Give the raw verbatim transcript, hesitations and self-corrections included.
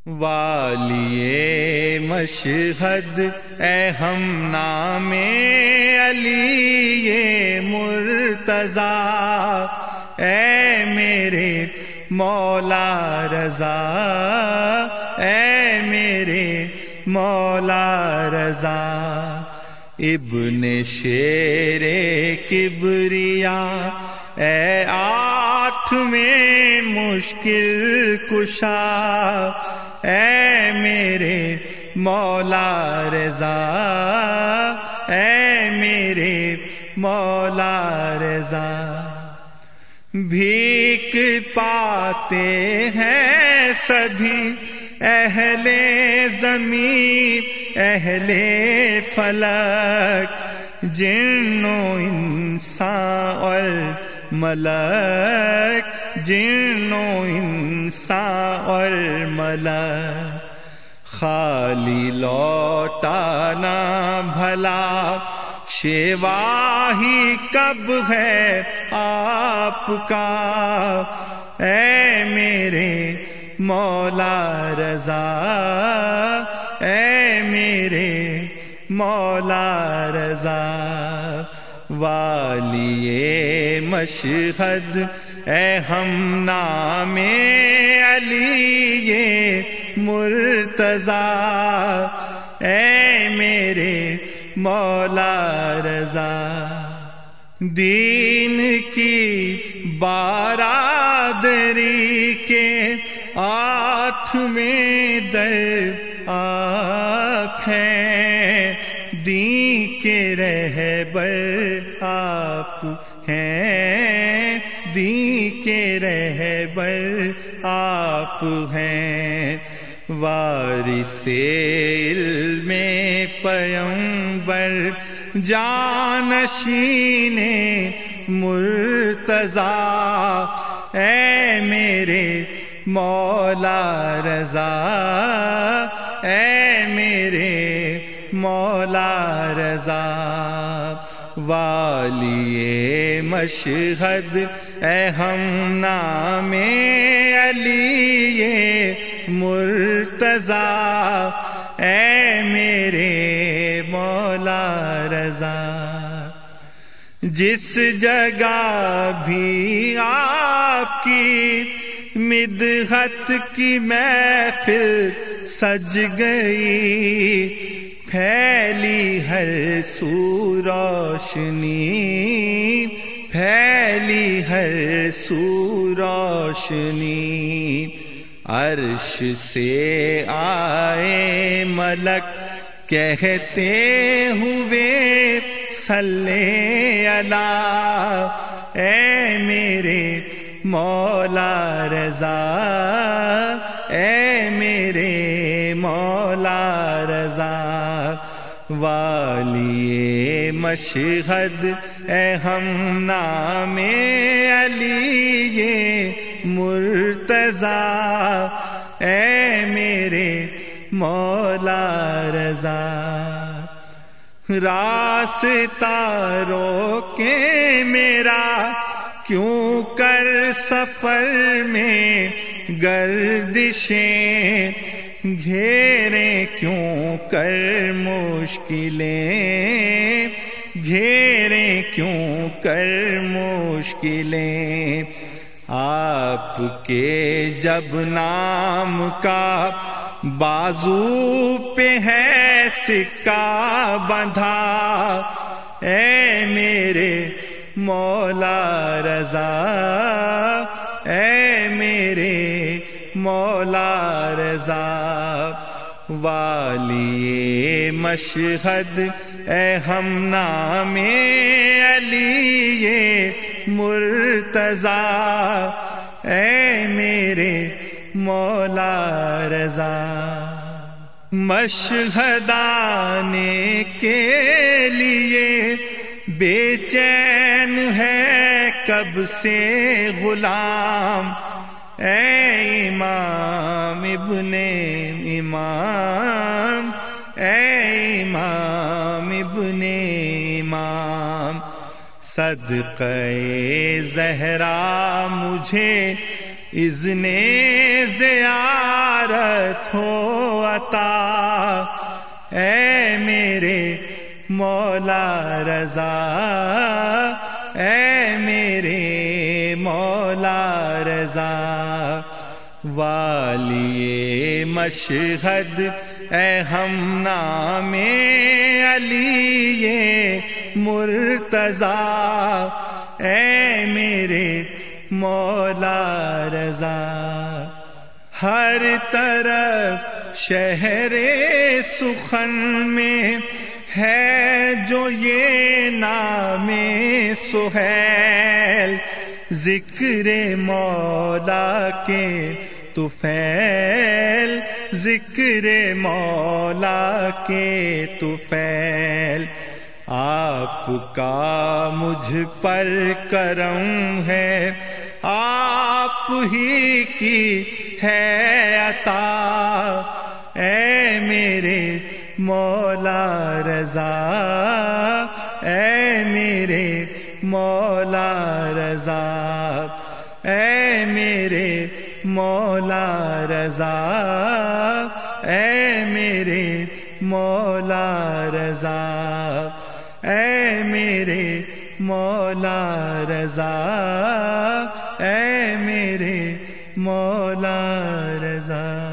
والیے مشہد اے ہم نام علی مرتضی، اے میرے مولا رضا، اے میرے مولا رضا، ابن شیر کبریا، اے آٹھ میں مشکل کشا، اے میرے مولا رضا، اے میرے مولا رضا، بھیک پاتے ہیں سبھی اہل زمین اہل فلک، جن و انسان اور ملک، جن و انسان اور ملک، خالی لوٹانا بھلا شیوا ہی کب ہے آپ کا، اے میرے مولا رضا، اے میرے مولا رضا، والیے مشہد اے ہم نام علی مرتضی، اے میرے مولا رضا، دین کی بارادری کے آٹھویں در آپ ہیں، دین کے رہبر آپ ہیں، دین کے رہبر آپ ہیں، وارث علم پیغمبر جانشین مرتضی، اے میرے مولا رضا، اے میرے مولا رضا، والیے مشہد اے ہم نام علی مرتضی، اے میرے مولا رضا، جس جگہ بھی آپ کی مدحت کی محفل سج گئی، پھیلی ہر سو روشنی، پھیلی ہر سو روشنی، عرش سے آئے ملک کہتے ہوئے صلی اللہ، اے میرے مولا رضا، اے میرے مولا رضا، والیے مشہد اے ہم نام علی مرتضی، اے میرے مولا رضا، راستہ روکے میرا کیوں کر سفر میں گردشیں، گھیرے کیوں کر مشکلیں، گھیرے کیوں کر مشکلیں، آپ کے جب نام کا بازو پہ ہے سکہ بندھا، اے میرے مولا رضا، اے میرے مولا رضا، والیے مشہد اے ہم نام علی مرتضی، اے میرے مولا رضا، مشہد آنے کے لیے بے چین ہے کب سے غلام، اے امام ابن امام، اے امام ابن امام، صدقہ زہرا مجھے اذن زیارت ہو عطا، اے میرے مولا رضا، اے میرے مولا رضا۔ والی مشہد اے ہم نام علی مرتضی، اے میرے مولا رضا۔ ہر طرف شہر سخن میں ہے جو یہ نام سہیل، ذکر مولا کے طفیل، ذکر مولا کے طفیل۔ آپ کا مجھ پر کرم ہے، آپ ہی کی ہے عطا، اے میرے مولا رضا، اے میرے مولا رضا، اے میرے مولا رضا، اے میرے مولا رضا، اے میرے مولا رضا، اے میرے مولا رضا۔